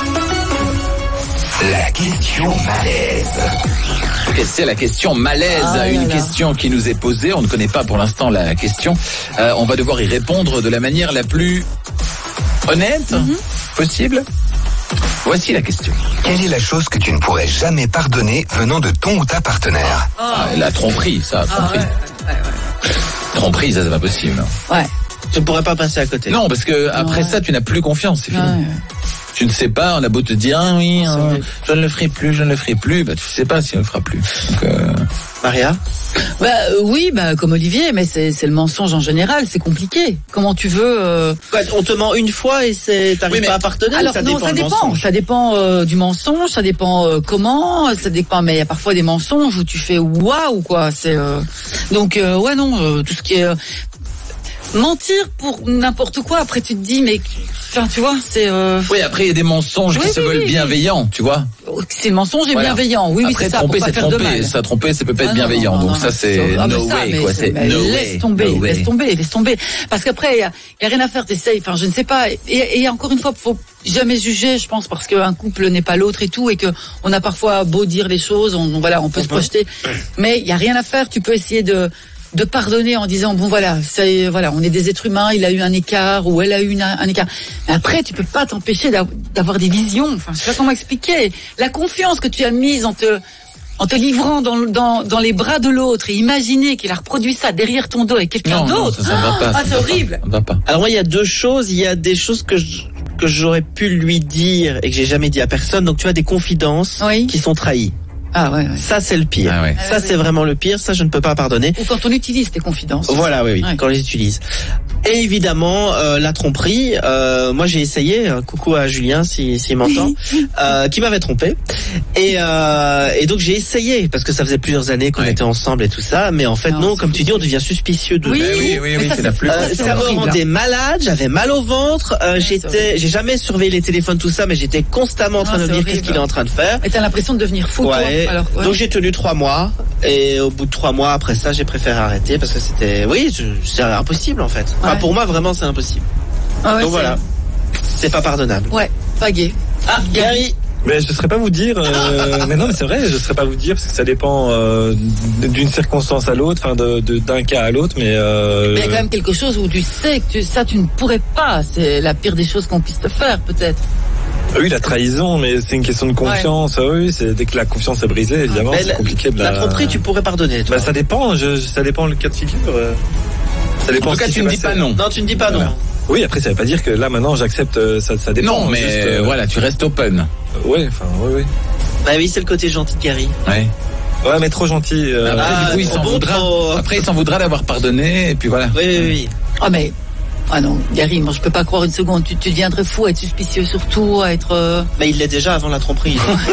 La question malaise. Et c'est la question malaise, Ah, une là, là. question qui nous est posée. On ne connaît pas pour l'instant la question. Euh, on va devoir y répondre de la manière la plus honnête Mm-hmm. possible. Voici la question. Quelle est la chose que tu ne pourrais jamais pardonner venant de ton ou ta partenaire? Ah, la tromperie, ça, tromperie. Ah, ouais, ouais, Tromperie, ça c'est pas possible. ouais. Ouais. Je ne pourrais pas passer à côté. Non, parce que après Ouais. ça, tu n'as plus confiance, c'est fini. Ouais. Tu ne sais pas, on a beau te dire, ah oui, C'est hein, vrai. je ne le ferai plus, je ne le ferai plus, bah tu sais pas si on le fera plus. Donc, euh, Maria? Bah euh, oui, bah comme Olivier, mais c'est c'est le mensonge en général, c'est compliqué. Comment tu veux euh... Quoi, on te ment une fois et c'est t'arrives Oui, mais- pas à pardonner? Alors ça non, dépend ça du dépend. mensonge. Ça dépend euh, du mensonge, ça dépend euh, comment, ça dépend. Mais il y a parfois des mensonges où tu fais waouh quoi. C'est euh... donc euh, ouais non, euh, tout ce qui est euh, mentir pour n'importe quoi. Après tu te dis mais enfin, tu vois c'est euh... Oui, après il y a des mensonges Oui, qui se oui, veulent oui, oui. bienveillants, tu vois. c'est le mensonge est Voilà. bienveillant. Oui oui Après c'est ça. tromper, pour pas c'est faire de tromper, mal. ça tromper, ça peut pas être Ah, non, bienveillant. non, Donc non, ça c'est ah, mais no ça, way mais quoi, c'est- c'est mais no laisse way. tomber, no way. laisse tomber, laisse tomber. Parce qu'après il y a, il y a rien à faire, t'essayes. Enfin je ne sais pas. Et, et encore une fois, faut jamais juger, je pense, parce qu'un couple n'est pas l'autre et tout, et que on a parfois beau dire les choses, on, on- voilà, on peut se projeter, mais il y a rien à faire. Tu peux essayer de de pardonner en disant bon voilà, c'est voilà, on est des êtres humains, il a eu un écart ou elle a eu une- un écart. Mais après tu peux pas t'empêcher d'av- d'avoir des visions. Enfin je sais pas comment expliquer. La confiance que tu as mise en te en te livrant dans, dans, dans les bras de l'autre et imaginer qu'il a reproduit ça derrière ton dos avec quelqu'un Non, non, d'autre. ça, ça ne va pas. Ah, ça c'est ne va horrible. pas, ça ne va pas. Alors moi, il y a deux choses. Il y a des choses que je- que j'aurais pu lui dire et que j'ai jamais dit à personne. Donc tu vois, des confidences Oui. qui sont trahies. Ah ouais, ouais. Ça, c'est le pire. Ah ouais. Ça, ouais, c'est ouais. vraiment le pire. Ça, je ne peux pas pardonner. Ou quand on utilise tes confidences. Voilà, oui, oui, Ouais. quand on les utilise. Et évidemment, euh, la tromperie. Euh, moi, j'ai essayé. euh, coucou à Julien, si s'il m'entend, euh, qui m'avait trompé. Et euh, et donc j'ai essayé parce que ça faisait plusieurs années qu'on Ouais. était ensemble et tout ça. Mais en fait, Non, non, c'est comme tu dis, on devient suspicieux de. Oui, Eh oui, oui, mais oui, ça, c'est la plus- Euh, ça, c'est ça me horrible, rendait hein. malade, j'avais mal au ventre, euh, c'est j'étais, horrible. j'ai jamais surveillé les téléphones tout ça, mais j'étais constamment en train Ah, de me c'est dire horrible. qu'est-ce qu'il est en train de faire. Et t'as l'impression de devenir fou, Ouais. toi. Alors, ouais. Donc j'ai tenu trois mois et au bout de trois mois après ça, j'ai préféré arrêter parce que c'était, oui, je- c'est impossible en fait. Enfin, Ouais. pour moi vraiment c'est impossible. Ah ouais, Donc c'est- voilà. C'est pas pardonnable. Ouais, pas gay. Ah, Gary. Mais je ne saurais pas vous dire. Euh, mais non, mais c'est vrai, je ne saurais pas vous dire parce que ça dépend euh, d'une circonstance à l'autre, enfin de, de, d'un cas à l'autre. Mais euh, Mais il y a quand même quelque chose où tu sais que tu, ça, tu ne pourrais pas. C'est la pire des choses qu'on puisse te faire, peut-être. oui, la trahison, mais c'est une question de confiance. Ouais. Oui, c'est dès que la confiance est brisée, évidemment, Mais c'est la, compliqué de la. La tromperie, tu pourrais pardonner. Toi. Bah, ça dépend. Je, ça dépend le cas de figure. Ça dépend. En tout cas, tu ne dis pas non. Non, tu ne dis pas non. Voilà. Oui, après, ça veut pas dire que là, maintenant, j'accepte. Ça, ça dépend. Non, mais juste, euh, voilà, tu restes open. Oui, enfin, oui, oui. Bah oui, c'est le côté gentil de Gary. Ouais. Ouais, mais trop gentil. Euh... Après, Ah, du coup, il trop s'en bon, voudra. trop- Après, il s'en voudra d'avoir pardonné, et puis voilà. Oui, oui, oui. Ah, mais. Ah non, Gary, moi je peux pas croire une seconde. Tu, tu deviendrais fou à être suspicieux surtout, à être. Euh... Mais il l'est déjà avant la tromperie. donc, euh,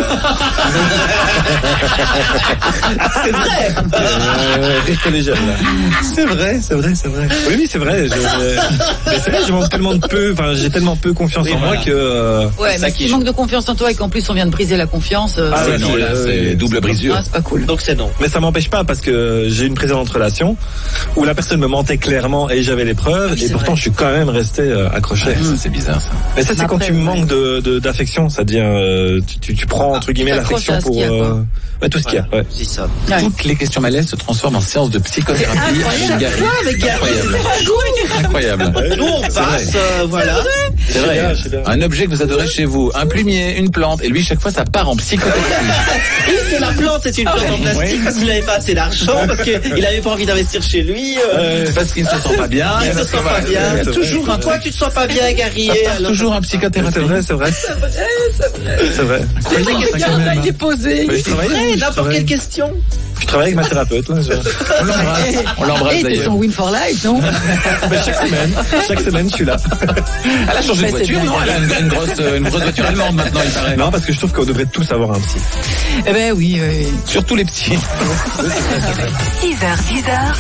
c'est vrai. Euh, rire collégial, là. C'est vrai, c'est vrai, c'est vrai. Oui, oui, c'est vrai. Je, je- mais c'est vrai, je manque tellement de peu, enfin, j'ai tellement peu confiance Oui, en voilà. moi que. euh, Ouais, ça mais qui si tu joue. manques de confiance en toi et qu'en plus on vient de briser la confiance, euh, Ah C'est ouais, non, c'est- là, c'est euh, double brisure. ah, c'est pas cool. Donc c'est non. Mais ça m'empêche pas parce que j'ai une précédente relation où la personne me mentait clairement et j'avais les preuves Ah oui, et c'est pourtant vrai. je suis quand même resté euh, accroché. Ouais, ça, c'est bizarre, ça. Mais ça c'est Mais quand après, tu ouais. manques de, de d'affection, ça devient euh, tu, tu, tu prends entre guillemets tu t'accroches l'affection à ce pour qu'il y a, quoi. euh, ouais, tout ce qu'il y a. Ouais. C'est ça. Ouais. Toutes les questions malaises se transforment en séance de psychothérapie avec Gary. avec Gary. Incroyable. Incroyable. Nous on passe, euh, voilà. C'est vrai. Je sais bien. Un objet que vous adorez chez vous, un plumier, une plante, et lui, chaque fois, ça part en psychothérapie. Et que la plante c'est une plante en plastique Oui. parce qu'il avait pas assez d'argent, parce qu'il avait pas envie d'investir chez lui. euh, Parce qu'il ne se sent pas bien. Il se parce sent que, pas voilà, bien. il y a toujours un Toi truc. tu te sens pas bien, Gary. Ça part alors- toujours en psychothérapie. C'est vrai, c'est vrai. C'est vrai. C'est vrai que quelqu'un a été posé. Mais je travaille, Hey, je n'importe travaille. quelle question. Je travaille avec ma thérapeute là. Je... On l'embrasse. On l'embrasse Et t'es d'ailleurs. son win for life, non? Mais chaque semaine, chaque semaine je suis là. Elle a changé de Mais c'est voiture, bien. non? Elle a une, une grosse, euh, une grosse voiture allemande maintenant, il paraît. Non, parce que je trouve qu'on devrait tous avoir un psy. Eh ben oui, oui, oui. Surtout les petits. six heures, dix heures.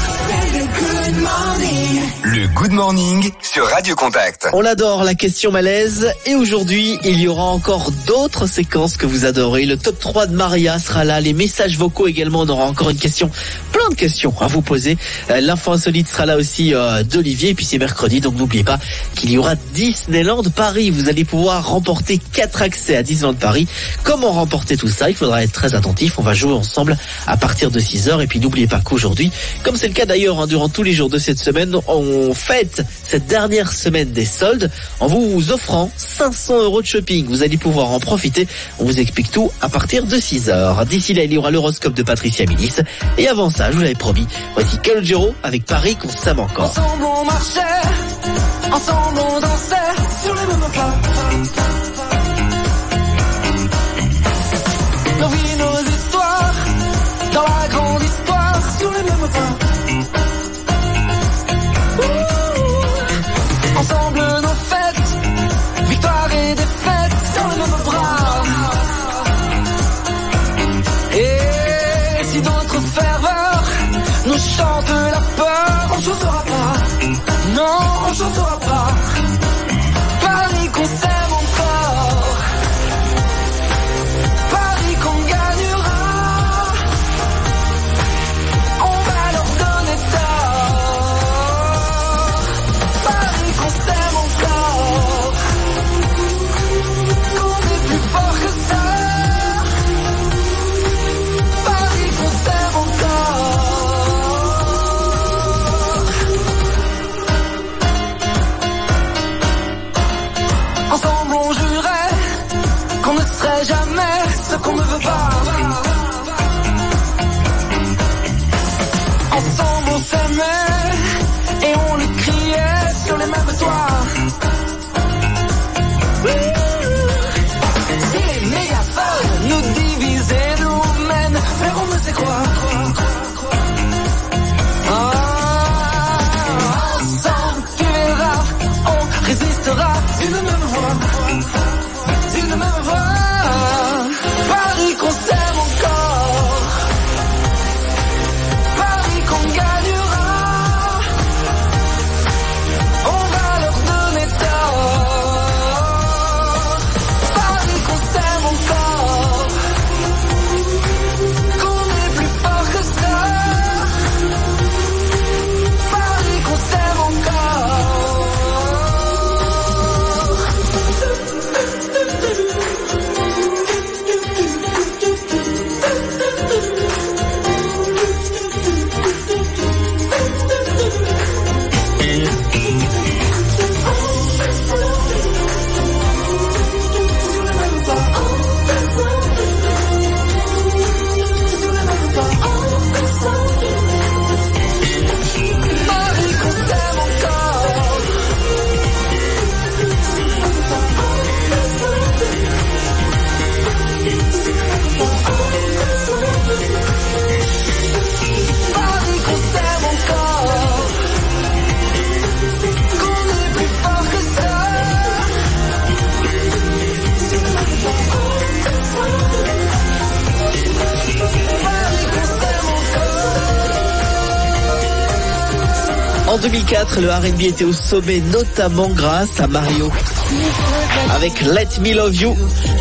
Le Good Morning sur Radio Contact. On l'adore, la question malaise. Et aujourd'hui, il y aura encore d'autres séquences que vous adorez. Le top trois de Maria sera là. Les messages vocaux également. On aura encore une question. Plein de questions à vous poser. Euh, L'info insolite sera là aussi euh, d'Olivier. Et puis c'est mercredi. Donc n'oubliez pas qu'il y aura Disneyland Paris. Vous allez pouvoir remporter quatre accès à Disneyland Paris. Comment remporter tout ça? Il faudra être très attentif. On va jouer ensemble à partir de six heures. Et puis n'oubliez pas qu'aujourd'hui, comme c'est le cas d'ailleurs hein, durant tous les jours de cette semaine, on fête cette dernière semaine des soldes en vous offrant cinq cents euros de shopping. Vous allez pouvoir en profiter. On vous explique tout à partir de six heures. D'ici là, il y aura l'horoscope de Patricia Milis. Et avant ça, je vous l'avais promis, voici Calogero avec Paris qu'on s'aime encore. Ensemble on marchait, ensemble on dansait sur les mêmes pas. Nos vies, nos histoires, dans la grande histoire, sur les mêmes pas. Ouh. Ensemble nos fêtes, victoire et défaite, dans les mêmes bras. Et si d'autres ferveurs nous chantent la peur, on chantera pas. Non, on chantera pas. Paris qu'on s'aime encore. Paris qu'on gagnera. On va leur donner tort. Paris qu'on s'aime encore. Qu'on est plus fort que ça. Paris qu'on s'aime encore. Ensemble on jurait qu'on ne serait jamais ce qu'on ne veut pas. Ensemble on s'aimait et on le criait sur les mêmes toits. Si les mégaphones nous divisent et nous mènent vers on ne sait quoi. Ah, ensemble tu verras, on résistera d'une même voix, d'une même voix. Paris qu'on s'aime encore, Paris qu'on gagnera. En deux mille quatre, le R and B était au sommet, notamment grâce à Mario. Avec Let Me Love You.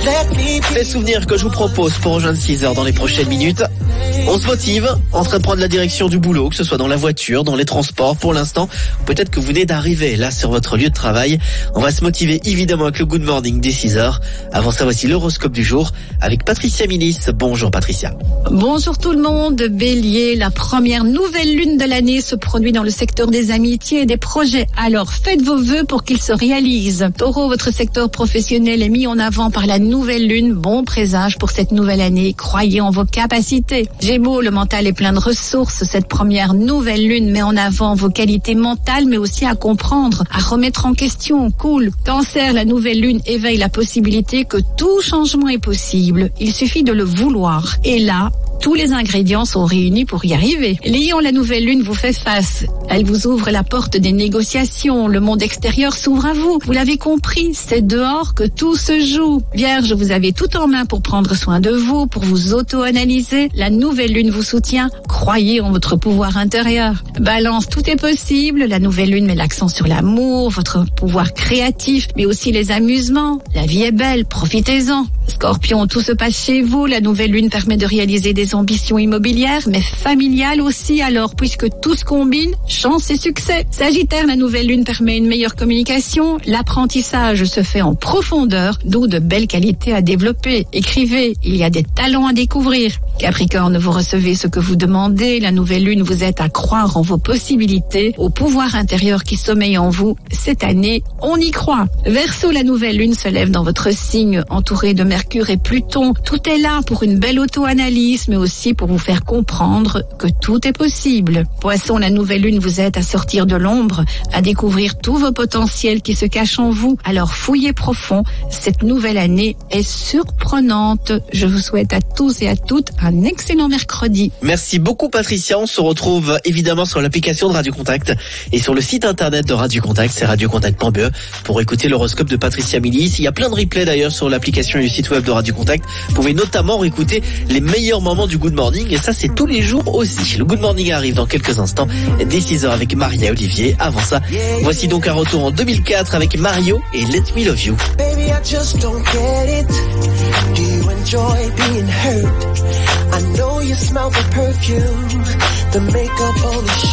Les souvenirs que je vous propose pour rejoindre six heures dans les prochaines minutes. On se motive, en train de prendre la direction du boulot, que ce soit dans la voiture, dans les transports pour l'instant. Peut-être que vous venez d'arriver là sur votre lieu de travail. On va se motiver évidemment avec le Good Morning dès six heures. Avant ça, voici l'horoscope du jour avec Patricia Milis. Bonjour Patricia. Bonjour tout le monde. Bélier, la première nouvelle lune de l'année se produit dans le secteur des amitiés et des projets. Alors faites vos vœux pour qu'ils se réalisent. Taureau, votre secteur professionnel est mis en avant par la nouvelle lune. Bon présage pour cette nouvelle année. Croyez en vos capacités. Gémeaux, le mental est plein de ressources. Cette première nouvelle lune met en avant vos qualités mentales, mais aussi à comprendre, à remettre en question. Cool. Cancer, la nouvelle lune éveille la possibilité que tout changement est possible. Il suffit de le vouloir. Et là, tous les ingrédients sont réunis pour y arriver. Lion, la nouvelle lune vous fait face. Elle vous ouvre la porte des négociations. Le monde extérieur s'ouvre à vous. Vous l'avez compris, c'est dehors que tout se joue. Vierge, vous avez tout en main pour prendre soin de vous, pour vous auto-analyser. La nouvelle lune vous soutient. Croyez en votre pouvoir intérieur. Balance, tout est possible. La nouvelle lune met l'accent sur l'amour, votre pouvoir créatif, mais aussi les amusements. La vie est belle, profitez-en. Scorpion, tout se passe chez vous. La nouvelle lune permet de réaliser des ambitions immobilières, mais familiales aussi, alors, puisque tout se combine, chance et succès. Sagittaire, la nouvelle lune permet une meilleure communication. L'apprentissage se fait en profondeur, d'où de belles qualités à développer. Écrivez, il y a des talents à découvrir. Capricorne, vous recevez ce que vous demandez. La nouvelle lune vous aide à croire en vos possibilités, au pouvoir intérieur qui sommeille en vous. Cette année, on y croit. Verseau, la nouvelle lune se lève dans votre signe, entouré de Mercure et Pluton. Tout est là pour une belle auto-analyse, mais aussi pour vous faire comprendre que tout est possible. Poisson, la nouvelle lune vous aide à sortir de l'ombre, à découvrir tous vos potentiels qui se cachent en vous. Alors fouillez profond, cette nouvelle année est surprenante. Je vous souhaite à tous et à toutes un excellent mercredi. Merci beaucoup Patricia, on se retrouve évidemment sur l'application de Radio Contact et sur le site internet de Radio Contact, c'est radio contact point b e pour écouter l'horoscope de Patricia Milis. Il y a plein de replays d'ailleurs sur l'application et le site web de Radio Contact. Vous pouvez notamment réécouter les meilleurs moments du Good Morning et ça c'est tous les jours aussi. Le Good Morning arrive dans quelques instants dès six heures avec Maria et Olivier. Avant ça, voici donc un retour en deux mille quatre avec Mario et Let Me Love You. Baby, I just don't get it. Do you enjoy being hurt? I know you smell the perfume, the makeup on his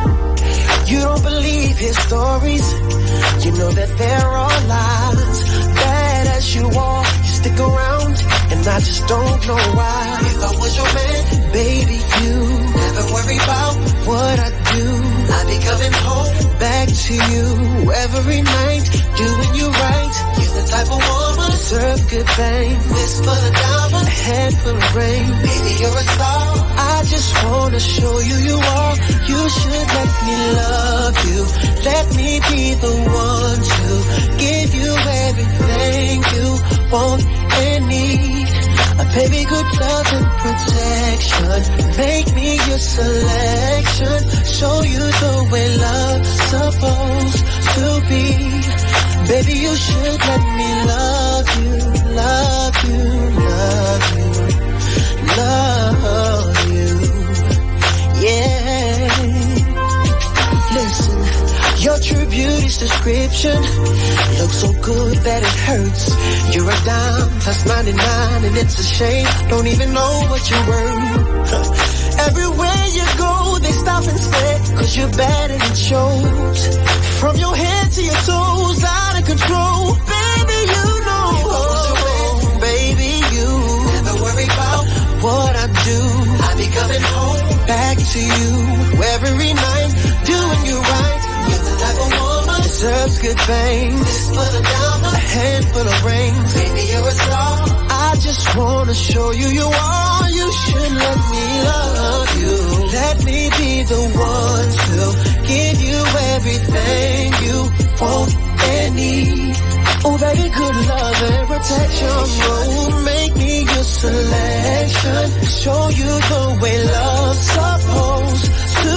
shirt. You don't believe his stories. You know that there are lies. Bad as you are, you stick around, and I just don't know why. If I was your man, baby, you never worry about what I do. I'd be coming home back to you every night, doing you right. You're the type of woman deserve good things. Whisper the diamond, a handful of rain. Baby, you're a star. I just wanna show you you are. You should let me love you. Let me be the one to give you everything you want and need. A baby, good love and protection. Make me your selection. Show you the way love's supposed to be. Baby, you should let me love you, love you, love you, love you. Yeah. Listen, your true beauty's description looks so good that it hurts. You're a dime plus ninety-nine and it's a shame. Don't even know what you're worth. Everywhere you go, they stop and stare, cause you're bad and it shows. From your head to your toes, out of control. Baby, you know. Oh, baby, you never worry about what I do. I be coming home back to you every night, doing you right. You're the type of woman deserves good things. Whisper the diamond, a handful of rings. Baby, you're a star. I just wanna show you you are. You should let me love you. Let me be the one to give you everything you want and need. Oh, baby, good love and protection. Oh, make me your selection. Show you the way love's supposed to